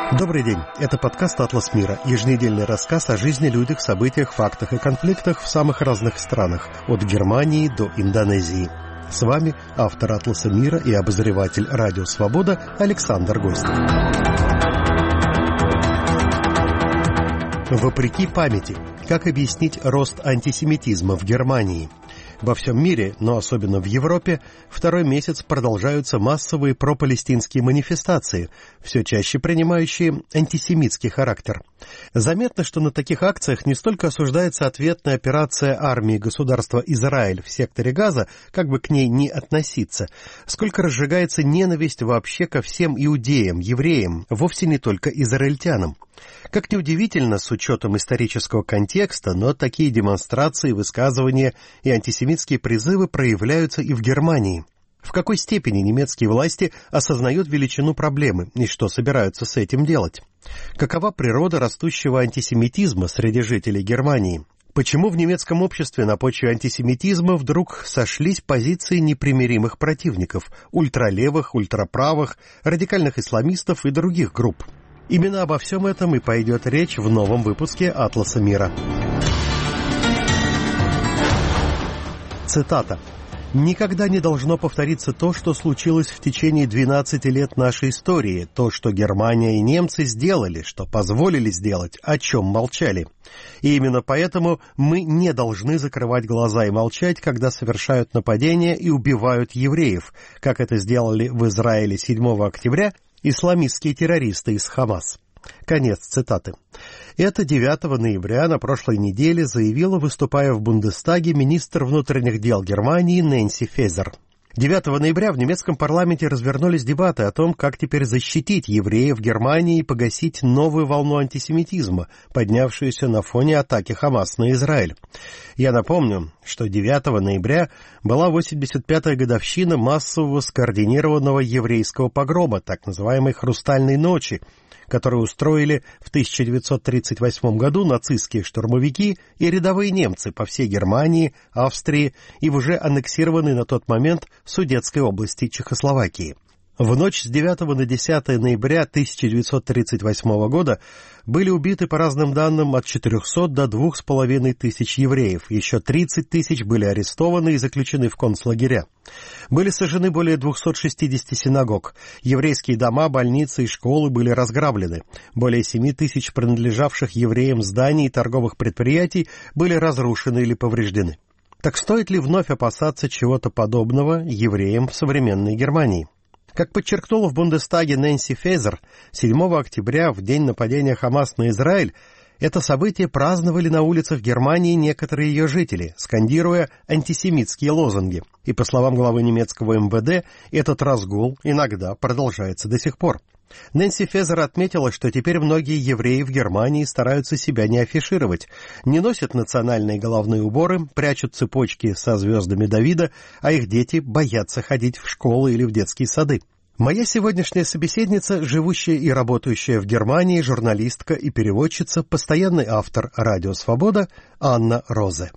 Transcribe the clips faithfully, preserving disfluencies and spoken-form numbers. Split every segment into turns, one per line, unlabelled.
Добрый день. Это подкаст «Атлас мира», еженедельный рассказ о жизни, людях, событиях, фактах и конфликтах в самых разных странах, от Германии до Индонезии. С вами автор «Атласа мира» и обозреватель «Радио Свобода» Александр Гостев. Вопреки памяти. Как объяснить рост антисемитизма в Германии? Во всем мире, но особенно в Европе, второй месяц продолжаются массовые пропалестинские манифестации, все чаще принимающие антисемитский характер. Заметно, что на таких акциях не столько осуждается ответная операция армии государства Израиль в секторе Газа, как бы к ней ни относиться, сколько разжигается ненависть вообще ко всем иудеям, евреям, вовсе не только израильтянам. Как ни удивительно, с учетом исторического контекста, но такие демонстрации, высказывания и антисемитские призывы проявляются и в Германии. В какой степени немецкие власти осознают величину проблемы и что собираются с этим делать? Какова природа растущего антисемитизма среди жителей Германии? Почему в немецком обществе на почве антисемитизма вдруг сошлись позиции непримиримых противников – ультралевых, ультраправых, радикальных исламистов и других групп? Именно обо всем этом и пойдет речь в новом выпуске «Атласа мира». Цитата. «Никогда не должно повториться то, что случилось в течение двенадцати лет нашей истории, то, что Германия и немцы сделали, что позволили сделать, о чем молчали. И именно поэтому мы не должны закрывать глаза и молчать, когда совершают нападения и убивают евреев, как это сделали в Израиле седьмого октября исламистские террористы из Хамас». Конец цитаты. Это девятого ноября на прошлой неделе заявила, выступая в Бундестаге, министр внутренних дел Германии Нэнси Фезер. девятого ноября в немецком парламенте развернулись дебаты о том, как теперь защитить евреев в Германии и погасить новую волну антисемитизма, поднявшуюся на фоне атаки Хамас на Израиль. Я напомню, что девятого ноября была восемьдесят пятая годовщина массового скоординированного еврейского погрома, так называемой «Хрустальной ночи», которую устроили в тысяча девятьсот тридцать восьмом году нацистские штурмовики и рядовые немцы по всей Германии, Австрии и в уже аннексированной на тот момент Судетской области Чехословакии. В ночь с девятого на десятое ноября тысяча девятьсот тридцать восьмого года были убиты, по разным данным, от четырехсот до двух с половиной тысяч евреев, еще тридцать тысяч были арестованы и заключены в концлагеря. Были сожжены более двухсот шестидесяти синагог, еврейские дома, больницы и школы были разграблены, более семи тысяч принадлежавших евреям зданий и торговых предприятий были разрушены или повреждены. Так стоит ли вновь опасаться чего-то подобного евреям в современной Германии? Как подчеркнула в Бундестаге Нэнси Фезер, седьмого октября, в день нападения Хамас на Израиль, это событие праздновали на улицах Германии некоторые ее жители, скандируя антисемитские лозунги. И, по словам главы немецкого эм вэ дэ, этот разгул иногда продолжается до сих пор. Нэнси Фезер отметила, что теперь многие евреи в Германии стараются себя не афишировать, не носят национальные головные уборы, прячут цепочки со звездами Давида, а их дети боятся ходить в школы или в детские сады. Моя сегодняшняя собеседница, живущая и работающая в Германии, журналистка и переводчица, постоянный автор «Радио Свобода» Анна Розе.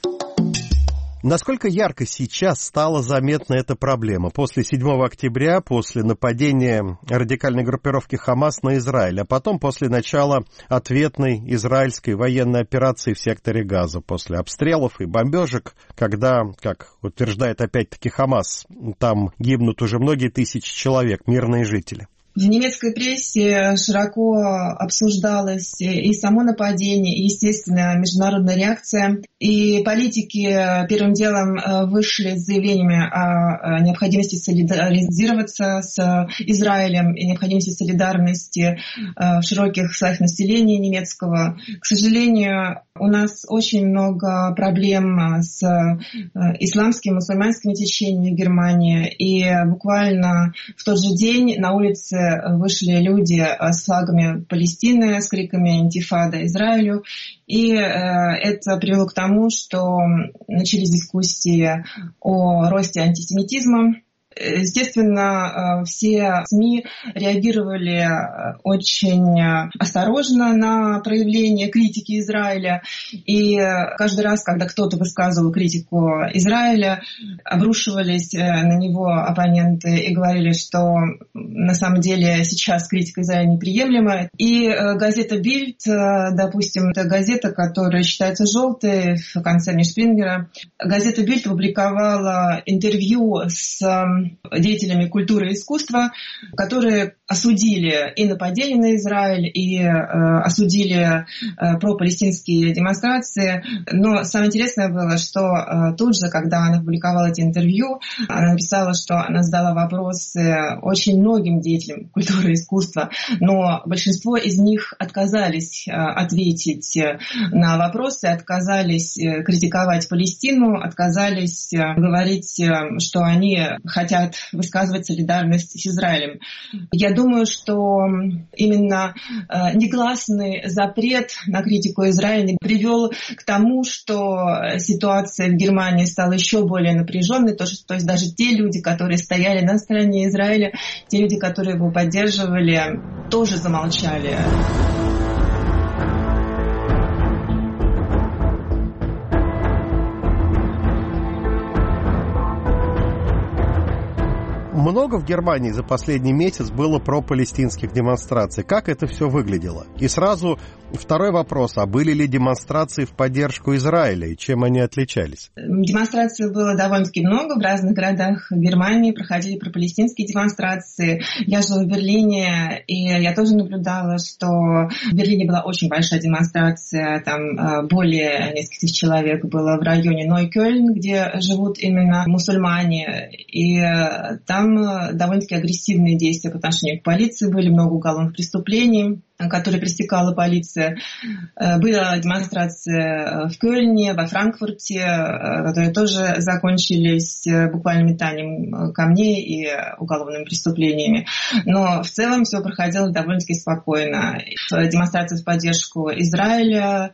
Насколько ярко сейчас стала заметна эта проблема после седьмого октября, после нападения радикальной группировки Хамас на Израиль, а потом после начала ответной израильской военной операции в секторе Газа, после обстрелов и бомбежек, когда, как утверждает опять-таки Хамас, там гибнут уже многие тысячи человек, мирные жители?
В немецкой прессе широко обсуждалось и само нападение, и, естественно, международная реакция. И политики первым делом вышли с заявлениями о необходимости солидаризироваться с Израилем и необходимости солидарности в широких слоях населения немецкого. К сожалению, у нас очень много проблем с исламскими, мусульманскими течениями в Германии. И буквально в тот же день на улице вышли люди с флагами Палестины, с криками «Интифада Израилю». И это привело к тому, что начались дискуссии о росте антисемитизма Естественно, все СМИ реагировали очень осторожно на проявление критики Израиля. И каждый раз, когда кто-то высказывал критику Израиля, обрушивались на него оппоненты и говорили, что на самом деле сейчас критика Израиля неприемлема. И газета «Бильд», допустим, это газета, которая считается желтой в концерне Шпрингера, газета «Бильд» опубликовала интервью с деятелями культуры и искусства, которые осудили и нападение на Израиль, и э, осудили э, пропалестинские демонстрации. Но самое интересное было, что э, тут же, когда она опубликовала эти интервью, она написала, что она задала вопросы очень многим деятелям культуры и искусства, но большинство из них отказались э, ответить на вопросы, отказались э, критиковать Палестину, отказались э, говорить, э, что они хотят высказывать солидарность с Израилем. Я думаю, что именно э, негласный запрет на критику Израиля привел к тому, что ситуация в Германии стала еще более напряженной, то, что, то есть даже те люди, которые стояли на стороне Израиля, те люди, которые его поддерживали, тоже замолчали.
Много в Германии за последний месяц было пропалестинских демонстраций. Как это все выглядело? И сразу второй вопрос. А были ли демонстрации в поддержку Израиля? И чем они отличались?
Демонстраций было довольно-таки много. В разных городах Германии проходили пропалестинские демонстрации. Я жила в Берлине, и я тоже наблюдала, что в Берлине была очень большая демонстрация. Там более нескольких тысяч человек было в районе Нойкёльн, где живут именно мусульмане. И там довольно-таки агрессивные действия по отношению к полиции были, много уголовных преступлений, которые пресекала полиция. Была демонстрация в Кёльне, во Франкфурте, которые тоже закончились буквально метанием камней и уголовными преступлениями. Но в целом все проходило довольно-таки спокойно. Демонстрация в поддержку Израиля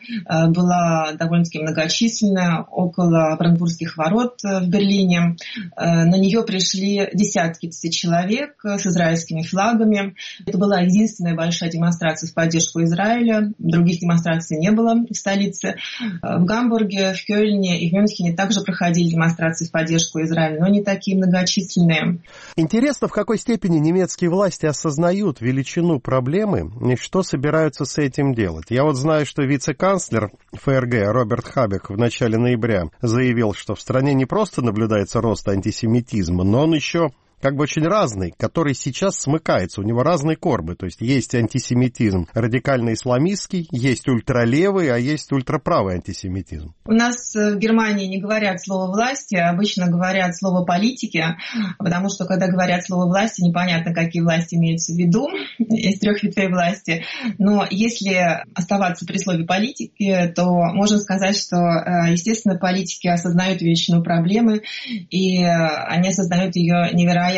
была довольно-таки многочисленная, около Бранденбургских ворот в Берлине. На нее пришли десятки тысяч человек с израильскими флагами. Это была единственная большая демонстрация в поддержку Израиля. Других демонстраций не было в столице. В Гамбурге, в Кёльне и в Мюнхене также проходили демонстрации в поддержку Израиля, но не такие многочисленные.
Интересно, в какой степени немецкие власти осознают величину проблемы и что собираются с этим делать. Я вот знаю, что вице-канцлер ФРГ Роберт Хабек в начале ноября заявил, что в стране не просто наблюдается рост антисемитизма, но он еще как бы очень разный, который сейчас смыкается. У него разные корбы. То есть есть антисемитизм радикально-исламистский, есть ультралевый, а есть ультраправый антисемитизм.
У нас в Германии не говорят слово «власти», а обычно говорят слово «политики», потому что, когда говорят слово «власти», непонятно, какие власти имеются в виду. Есть трех ветвей власти. Но если оставаться при слове «политики», то можно сказать, что, естественно, политики осознают величину проблемы, и они осознают ее невероятно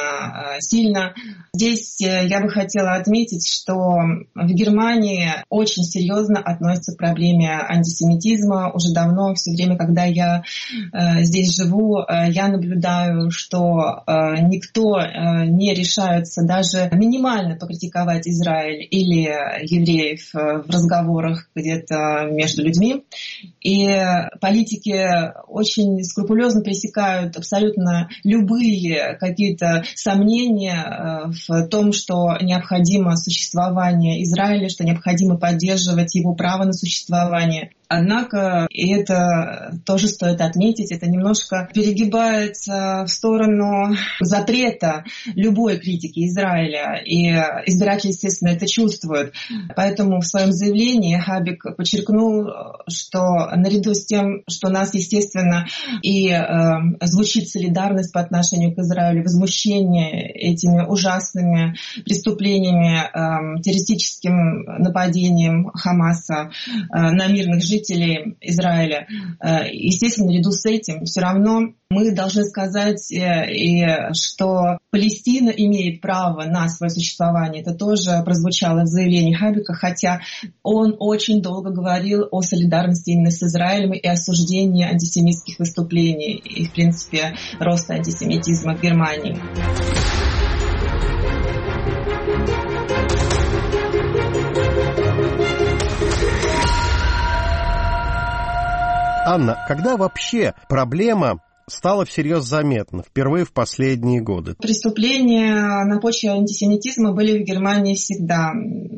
сильно. Здесь я бы хотела отметить, что в Германии очень серьезно относятся к проблеме антисемитизма. Уже давно, все время, когда я э, здесь живу, э, я наблюдаю, что э, никто э, не решается даже минимально покритиковать Израиль или евреев э, в разговорах где-то между людьми. И политики очень скрупулезно пресекают абсолютно любые какие какие-то сомнения в том, что необходимо существование Израиля, что необходимо поддерживать его право на существование. Однако, и это тоже стоит отметить, это немножко перегибается в сторону запрета любой критики Израиля. И избиратели, естественно, это чувствуют. Поэтому в своем заявлении Хабек подчеркнул, что наряду с тем, что у нас, естественно, и э, звучит солидарность по отношению к Израилю, возмущение этими ужасными преступлениями, э, террористическим нападением Хамаса э, на мирных жителей, жителей Израиля. Естественно, наряду с этим все равно мы должны сказать, и, что Палестина имеет право на свое существование. Это тоже прозвучало в заявлении Хабика, хотя он очень долго говорил о солидарности именно с Израилем и осуждении антисемитских выступлений и, в принципе, роста антисемитизма в Германии.
Анна, когда вообще проблема стала всерьез заметна, впервые в последние годы?
Преступления на почве антисемитизма были в Германии всегда.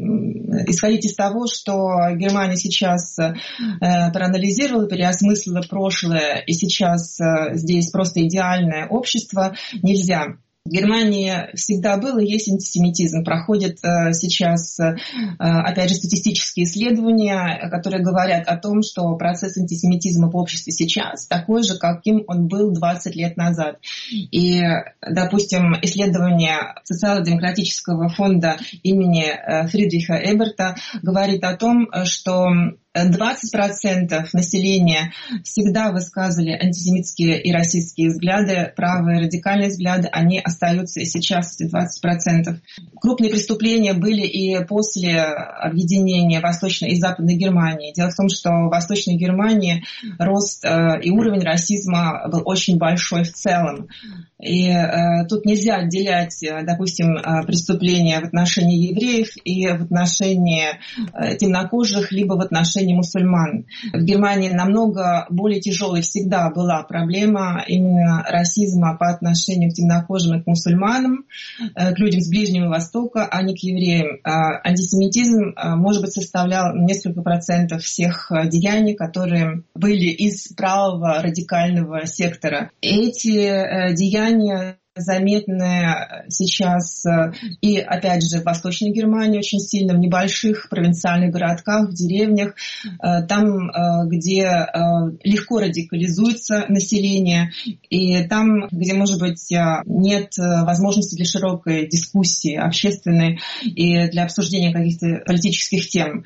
Исходить из того, что Германия сейчас э, проанализировала, переосмыслила прошлое, и сейчас э, здесь просто идеальное общество, нельзя. В Германии всегда был и есть антисемитизм. Проходят э, сейчас, э, опять же, статистические исследования, которые говорят о том, что процесс антисемитизма в обществе сейчас такой же, каким он был двадцать лет назад. И, допустим, исследование Социально-демократического фонда имени э, Фридриха Эберта говорит о том, что двадцать процентов населения всегда высказывали антисемитские и расистские взгляды, правые радикальные взгляды, они остаются и сейчас, эти двадцать процентов. Крупные преступления были и после объединения Восточной и Западной Германии. Дело в том, что в Восточной Германии рост э, и уровень расизма был очень большой в целом. И э, тут нельзя отделять, э, допустим, э, преступления в отношении евреев и в отношении э, темнокожих, либо в отношении мусульман. В Германии намного более тяжелой всегда была проблема именно расизма по отношению к темнокожим и к мусульманам, к людям с Ближнего Востока, а не к евреям. Антисемитизм, может быть, составлял несколько процентов всех деяний, которые были из правого радикального сектора. Эти деяния заметны сейчас и, опять же, в Восточной Германии очень сильно, в небольших провинциальных городках, в деревнях, там, где легко радикализуется население, и там, где, может быть, нет возможности для широкой дискуссии общественной и для обсуждения каких-то политических тем.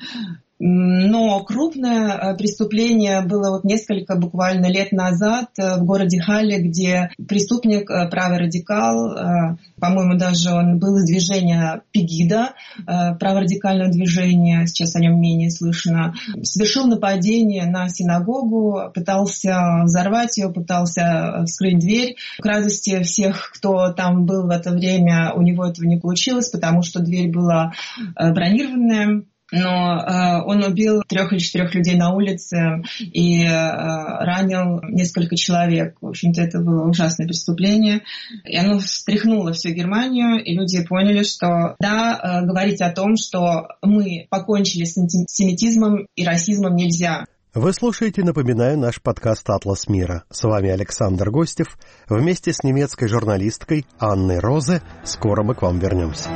Но крупное преступление было вот несколько буквально лет назад в городе Халле, где преступник, правый радикал, по-моему, даже он был из движения Пегида, праворадикального движения, сейчас о нем менее слышно, совершил нападение на синагогу, пытался взорвать ее, пытался вскрыть дверь. К радости всех, кто там был в это время, у него этого не получилось, потому что дверь была бронированная. Но э, он убил трех или четырех людей на улице и э, ранил несколько человек. В общем-то, это было ужасное преступление. И оно встряхнуло всю Германию, и люди поняли, что да, э, говорить о том, что мы покончили с антисемитизмом и расизмом, нельзя.
Вы слушаете, напоминаю, наш подкаст «Атлас мира». С вами Александр Гостев. Вместе с немецкой журналисткой Анной Розе скоро мы к вам вернемся.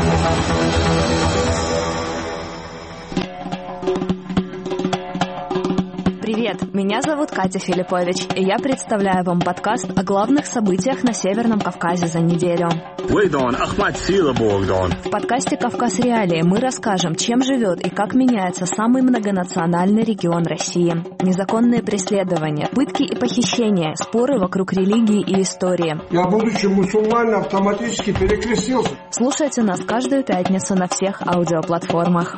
Привет, меня зовут Катя Филиппович, и я представляю вам подкаст о главных событиях на Северном Кавказе за неделю. В подкасте «Кавказ Реалии» мы расскажем, чем живет и как меняется самый многонациональный регион России. Незаконные преследования, пытки и похищения, споры вокруг религии и истории.
Я, будучи мусульманином, автоматически перекрестился.
Слушайте нас каждую пятницу на всех аудиоплатформах.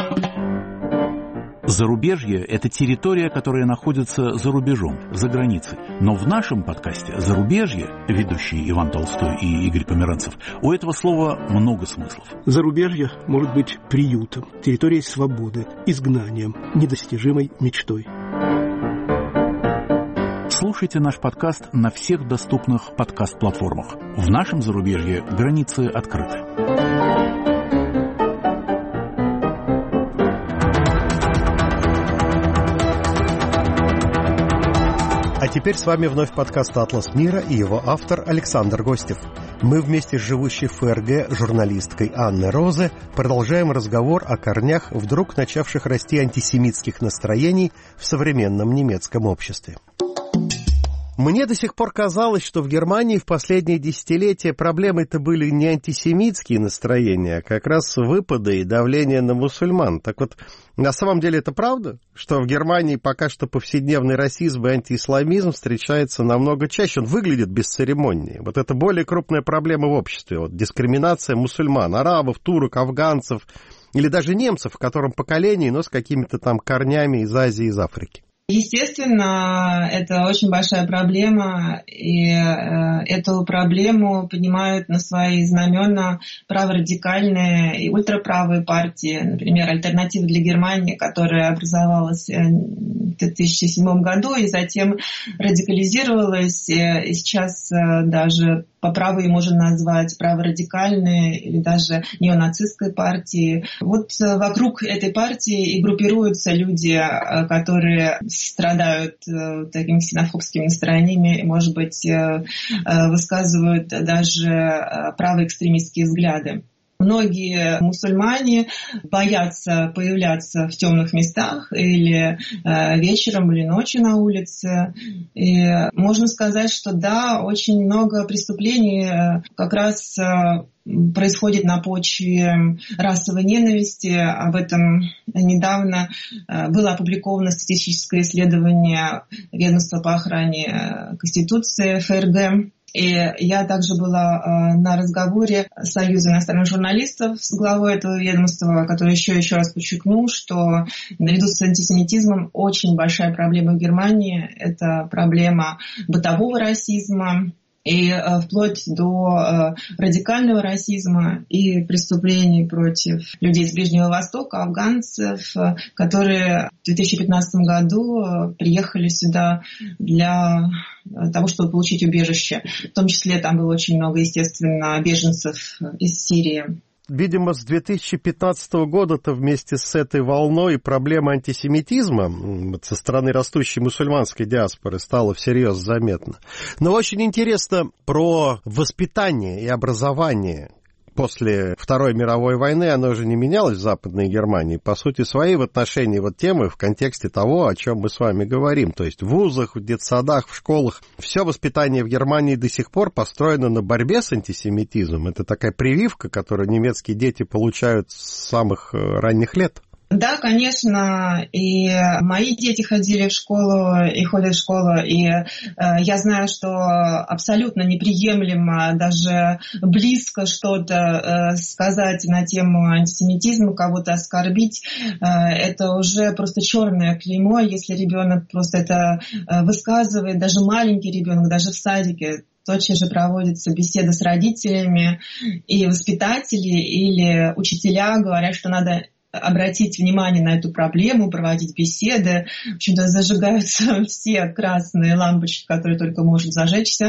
Зарубежье – это территория, которая находится за рубежом, за границей. Но в нашем подкасте «Зарубежье», ведущие Иван Толстой и Игорь Померанцев, у этого слова много смыслов.
Зарубежье может быть приютом, территорией свободы, изгнанием, недостижимой мечтой.
Слушайте наш подкаст на всех доступных подкаст-платформах. В нашем зарубежье границы открыты.
А теперь с вами вновь подкаст «Атлас мира» и его автор Александр Гостев. Мы вместе с живущей в ФРГ журналисткой Анной Розе продолжаем разговор о корнях вдруг начавших расти антисемитских настроений в современном немецком обществе. Мне до сих пор казалось, что в Германии в последние десятилетия проблемой-то были не антисемитские настроения, а как раз выпады и давление на мусульман. Так вот, на самом деле это правда, что в Германии пока что повседневный расизм и антиисламизм встречается намного чаще, он выглядит бесцеремоннее. Вот это более крупная проблема в обществе, вот дискриминация мусульман, арабов, турок, афганцев или даже немцев, в котором поколении, но с какими-то там корнями из Азии, из Африки.
Естественно, это очень большая проблема, и э, эту проблему поднимают на свои знамена праворадикальные и ультраправые партии. Например, «Альтернатива для Германии», которая образовалась в две тысячи седьмом году и затем радикализировалась, и сейчас э, даже по праву ее можно назвать праворадикальной или даже неонацистской партией. Вот вокруг этой партии и группируются люди, которые страдают такими ксенофобскими настроениями и, может быть, высказывают даже правоэкстремистские взгляды. Многие мусульмане боятся появляться в темных местах или э, вечером или ночью на улице. И можно сказать, что да, очень много преступлений э, как раз э, происходит на почве расовой ненависти. Об этом недавно э, было опубликовано статистическое исследование Ведомства по охране Конституции эф эр гэ. И я также была э, на разговоре с Союзом иностранных журналистов с главой этого ведомства, который еще еще раз подчеркнул, что наряду с антисемитизмом очень большая проблема в Германии – это проблема бытового расизма, и э, вплоть до э, радикального расизма и преступлений против людей с Ближнего Востока, афганцев, э, которые в две тысячи пятнадцатом году э, приехали сюда для того, чтобы получить убежище. В том числе там было очень много, естественно, беженцев из Сирии.
Видимо, с две тысячи пятнадцатого года-то вместе с этой волной проблема антисемитизма со стороны растущей мусульманской диаспоры стала всерьез заметна. Но очень интересно про воспитание и образование. После Второй мировой войны оно же не менялось в Западной Германии. По сути своей в отношении вот темы в контексте того, о чем мы с вами говорим. То есть в вузах, в детсадах, в школах. Все воспитание в Германии до сих пор построено на борьбе с антисемитизмом. Это такая прививка, которую немецкие дети получают с самых ранних лет.
Да, конечно, и мои дети ходили в школу и ходят в школу, и э, я знаю, что абсолютно неприемлемо даже близко что-то э, сказать на тему антисемитизма, кого-то оскорбить. Э, это уже просто черное клеймо, если ребенок просто это э, высказывает, даже маленький ребенок, даже в садике. Тотчас же проводится беседа с родителями, и воспитатели или учителя говорят, что надо обратить внимание на эту проблему, проводить беседы. В общем-то, зажигаются все красные лампочки, которые только может зажечься.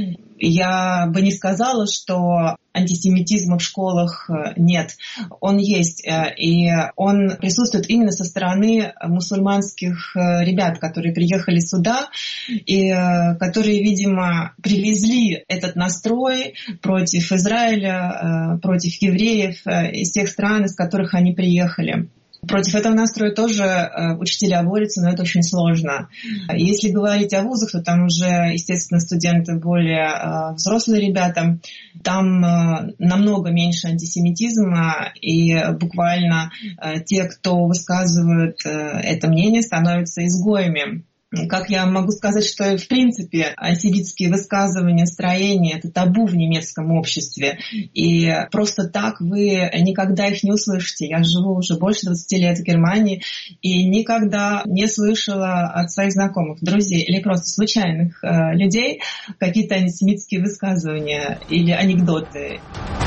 Я бы не сказала, что антисемитизма в школах нет. Он есть, и он присутствует именно со стороны мусульманских ребят, которые приехали сюда, и которые, видимо, привезли этот настрой против Израиля, против евреев из тех стран, из которых они приехали. Против этого настроя тоже э, учителя борются, но это очень сложно. Если говорить о вузах, то там уже, естественно, студенты более э, взрослые ребята. Там э, намного меньше антисемитизма, и буквально э, те, кто высказывают э, это мнение, становятся изгоями. Как я могу сказать, что в принципе антисемитские высказывания, строения – это табу в немецком обществе. И просто так вы никогда их не услышите. Я живу уже больше двадцати лет в Германии и никогда не слышала от своих знакомых, друзей или просто случайных э, людей какие-то антисемитские высказывания или анекдоты.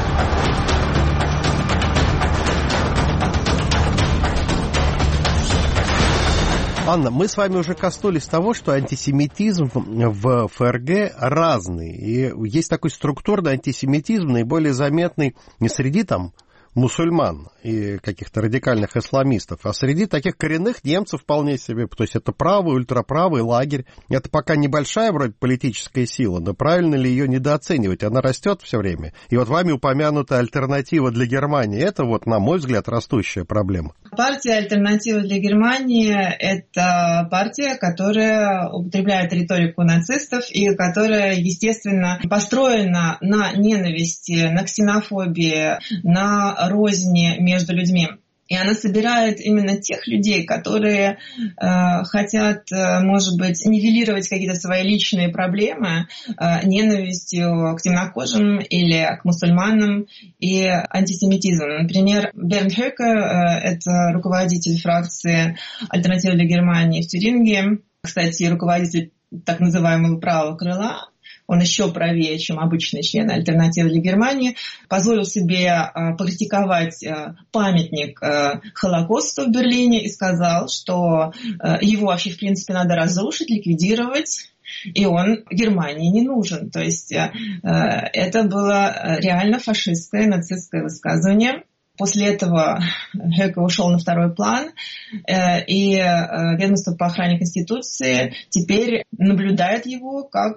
Анна, мы с вами уже коснулись того, что антисемитизм в эф эр гэ разный. И есть такой структурный антисемитизм, наиболее заметный не среди там мусульман и каких-то радикальных исламистов, а среди таких коренных немцев вполне себе. То есть это правый, ультраправый лагерь. Это пока небольшая вроде политическая сила, но правильно ли ее недооценивать? Она растет все время. И вот вами упомянутая альтернатива для Германии, это вот, на мой взгляд, растущая проблема.
Партия «Альтернатива для Германии» — это партия, которая употребляет риторику нацистов и которая, естественно, построена на ненависти, на ксенофобии, на розни между людьми. И она собирает именно тех людей, которые э, хотят, э, может быть, нивелировать какие-то свои личные проблемы э, ненавистью к темнокожим или к мусульманам и антисемитизмом. Например, Бернд Höcke, э, это руководитель фракции «Альтернатива для Германии» в Тюрингии, кстати, руководитель так называемого правого крыла. Он еще правее, чем обычные члены «Альтернативы для Германии», позволил себе э, покритиковать э, памятник э, Холокосту в Берлине и сказал, что э, его вообще, в принципе, надо разрушить, ликвидировать, и он Германии не нужен. То есть э, это было реально фашистское, нацистское высказывание. После этого Höcke ушел на второй план, и ведомство по охране Конституции теперь наблюдает его как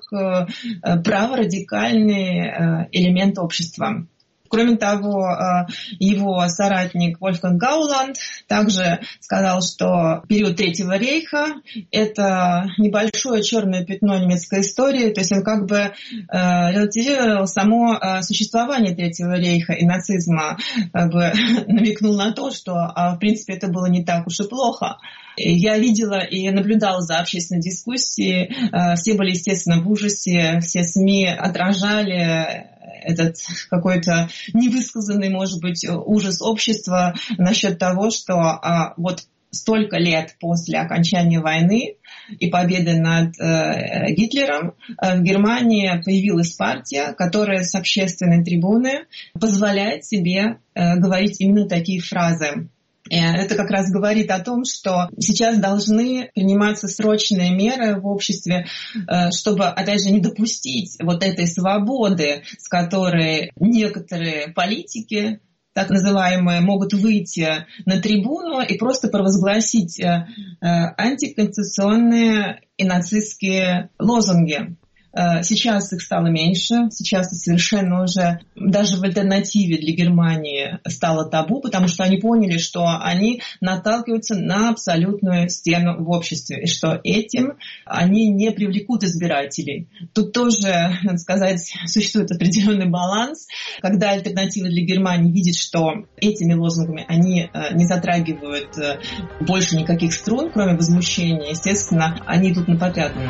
праворадикальный элемент общества. Кроме того, его соратник Вольфганг Гауланд также сказал, что период Третьего рейха – это небольшое черное пятно немецкой истории, то есть он как бы релативизировал само существование Третьего рейха и нацизма, как бы намекнул на то, что, в принципе, это было не так уж и плохо. Я видела и наблюдала за общественной дискуссией, все были, естественно, в ужасе, все СМИ отражали этот какой-то невысказанный, может быть, ужас общества насчет того, что а, вот столько лет после окончания войны и победы над э, Гитлером э, в Германии появилась партия, которая с общественной трибуны позволяет себе э, говорить именно такие фразы. Это как раз говорит о том, что сейчас должны приниматься срочные меры в обществе, чтобы, опять же, не допустить вот этой свободы, с которой некоторые политики, так называемые, могут выйти на трибуну и просто провозгласить антиконституционные и нацистские лозунги. Сейчас их стало меньше, сейчас это совершенно уже даже в «Альтернативе для Германии» стало табу, потому что они поняли, что они наталкиваются на абсолютную стену в обществе, и что этим они не привлекут избирателей. Тут тоже, надо сказать, существует определенный баланс, когда «Альтернатива для Германии» видит, что этими лозунгами они не затрагивают больше никаких струн, кроме возмущения, естественно, они идут на попятную.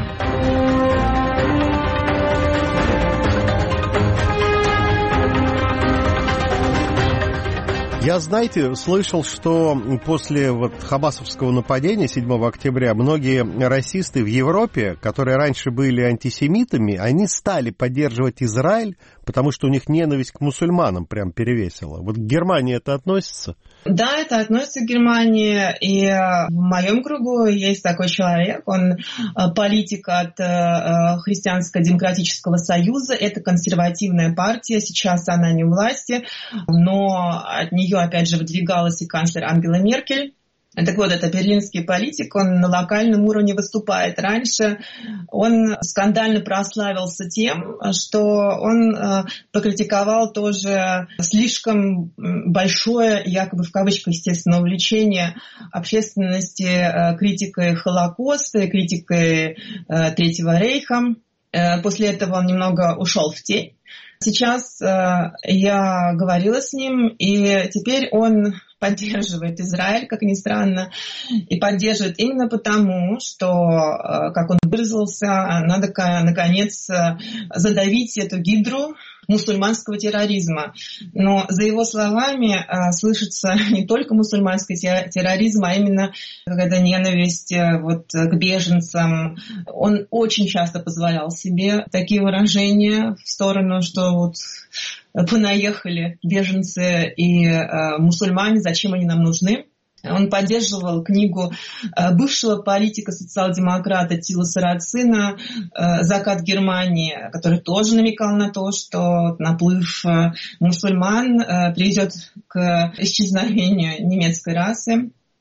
Я, знаете, слышал, что после вот хабасовского нападения седьмого октября многие расисты в Европе, которые раньше были антисемитами, они стали поддерживать Израиль, потому что у них ненависть к мусульманам прям перевесила. Вот к Германии это относится?
Да, это относится к Германии, и в моем кругу есть такой человек, он политик от Христианско-демократического союза, это консервативная партия, сейчас она не у власти, но от нее опять же выдвигалась и канцлер Ангела Меркель. Так вот, это берлинский политик, он на локальном уровне выступает. Раньше он скандально прославился тем, что он э, покритиковал тоже слишком большое, якобы в кавычках, естественно, увлечение общественности э, критикой Холокоста и критикой э, Третьего рейха. Э, после этого он немного ушел в тень. Сейчас э, я говорила с ним, и теперь он поддерживает Израиль, как ни странно, и поддерживает именно потому, что, как он выразился, надо, наконец, задавить эту гидру мусульманского терроризма. Но за его словами слышится не только мусульманский терроризм, а именно какая-то ненависть вот, к беженцам. Он очень часто позволял себе такие выражения в сторону, что вот понаехали беженцы и э, мусульмане, зачем они нам нужны. Он поддерживал книгу бывшего политика социал-демократа Тила Сарацина «Закат Германии», который тоже намекал на то, что наплыв мусульман приведет к исчезновению немецкой расы.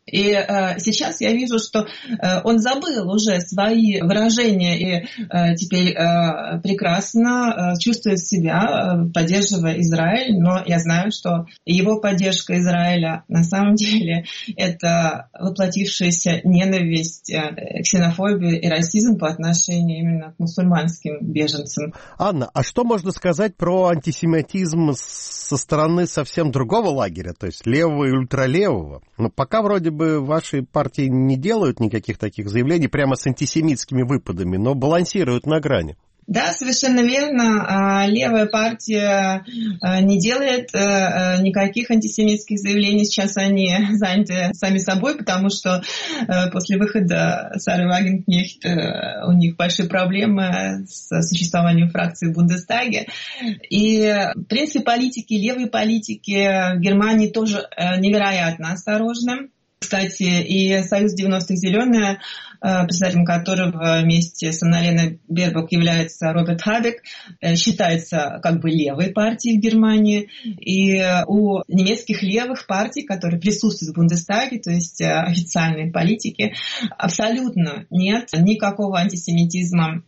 И э, сейчас я вижу, что э, он забыл уже свои выражения и э, теперь э, прекрасно э, чувствует себя, э, поддерживая Израиль. Но я знаю, что его поддержка Израиля на самом деле это воплотившаяся ненависть, э, ксенофобия и расизм по отношению именно к мусульманским беженцам.
Анна, а что можно сказать про антисемитизм со стороны совсем другого лагеря, то есть левого и ультралевого? Ну, пока вроде бы вашей партии не делают никаких таких заявлений прямо с антисемитскими выпадами, но балансируют на грани.
Да, совершенно верно. Левая партия не делает никаких антисемитских заявлений. Сейчас они заняты сами собой, потому что после выхода Сары Вагенкнехт у них большие проблемы с существованием фракции в Бундестаге. И, в принципе, политики, левые политики в Германии тоже невероятно осторожны. Кстати, и Союз девяностых «Зеленые», председателем которого вместе с Анналеной Бербок является Роберт Хабек, считается как бы левой партией в Германии. И у немецких левых партий, которые присутствуют в Бундестаге, то есть официальные политики, абсолютно нет никакого антисемитизма.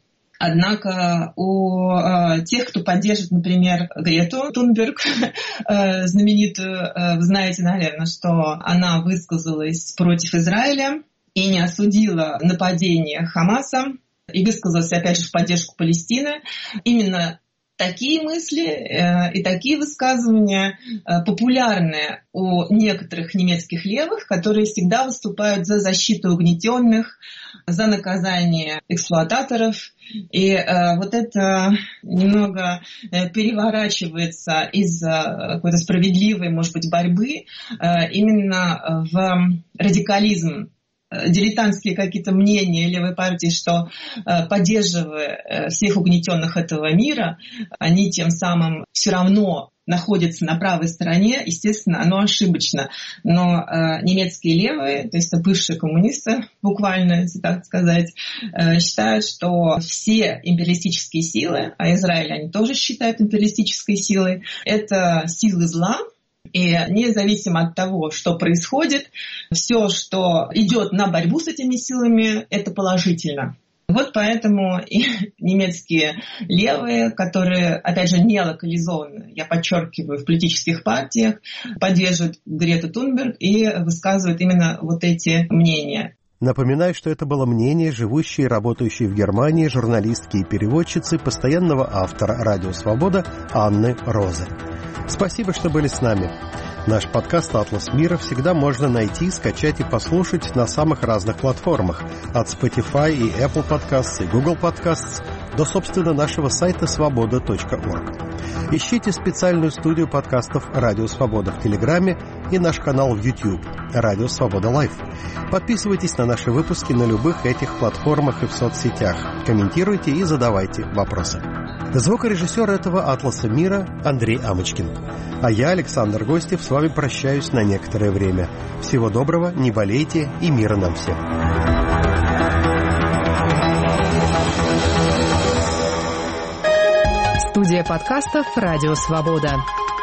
Однако у э, тех, кто поддержит, например, Грету Тунберг, э, знаменитую, э, вы знаете, наверное, что она высказалась против Израиля и не осудила нападение Хамаса, и высказалась, опять же, в поддержку Палестины. Именно такие мысли э, и такие высказывания э, популярны у некоторых немецких левых, которые всегда выступают за защиту угнетенных, за наказание эксплуататоров. И э, вот это немного э, переворачивается из-за какой-то справедливой, может быть, борьбы э, именно в радикализм. Дилетантские какие-то мнения левой партии, что э, поддерживая э, всех угнетенных этого мира, они тем самым все равно находятся на правой стороне, естественно, оно ошибочно. Но э, немецкие левые, то есть бывшие коммунисты, буквально, если так сказать, э, считают, что все империалистические силы, а Израиль они тоже считают империалистической силой, это силы зла. И независимо от того, что происходит, все, что идет на борьбу с этими силами, это положительно. Вот поэтому и немецкие левые, которые, опять же, не локализованы, я подчеркиваю, в политических партиях, поддерживают Грету Тунберг и высказывают именно вот эти мнения.
Напоминаю, что это было мнение живущей и работающей в Германии журналистки и переводчицы, постоянного автора «Радио Свобода» Анны Розе. Спасибо, что были с нами. Наш подкаст «Атлас мира» всегда можно найти, скачать и послушать на самых разных платформах, от Spotify и Apple Podcasts и Google Podcasts до, собственно, нашего сайта свобода точка орг. Ищите специальную студию подкастов «Радио Свобода» в Телеграме и наш канал в YouTube «Радио Свобода Лайв». Подписывайтесь на наши выпуски на любых этих платформах и в соцсетях. Комментируйте и задавайте вопросы. Звукорежиссер этого «Атласа мира» Андрей Амочкин. А я, Александр Гостев, с вами прощаюсь на некоторое время. Всего доброго, не болейте и мира нам всем.
Студия подкастов «Радио Свобода».